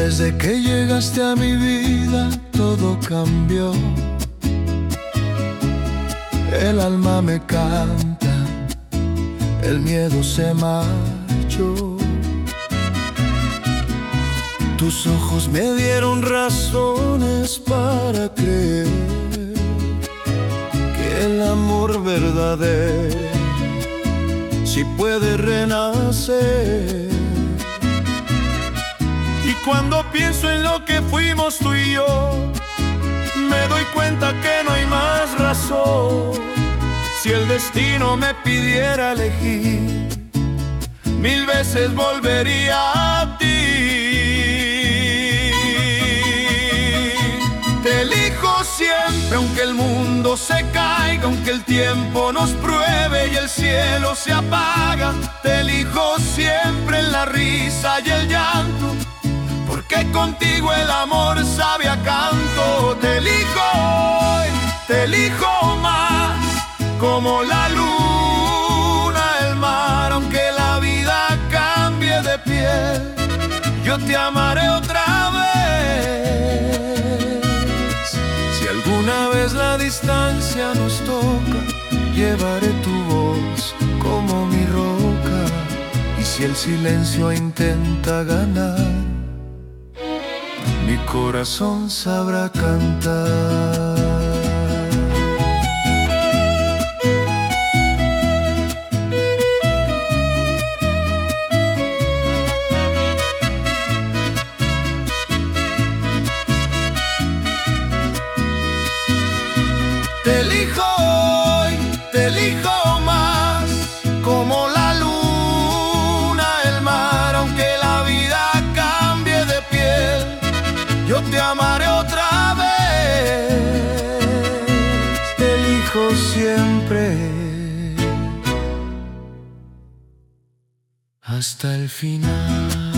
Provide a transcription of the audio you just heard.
Desde que llegaste a mi vida todo cambió. El alma me canta, el miedo se marchó. Tus ojos me dieron razones para creer que el amor verdadero sí puede renacer. Y cuando pienso en lo que fuimos tú y yo, me doy cuenta que no hay más razón. Si el destino me pidiera elegir, 1000 veces volvería a ti. Te elijo siempre, aunque el mundo se caiga, aunque el tiempo nos pruebe y el cielo se apaga. Te elijo siempre en la risa y el llanto, porque contigo el amor sabe a canto. Te elijo hoy, te elijo más, como la luna, el mar. Aunque la vida cambie de piel, yo te amaré otra vez. Si alguna vez la distancia nos toca, llevaré tu voz como mi roca. Y si el silencio intenta ganar, mi corazón sabrá cantar. Te elijo hoy, te elijo más, como la luna, el mar. Aunque la vida cambie de piel, yo te amaré otra vez. Te elijo siempre, hasta el final.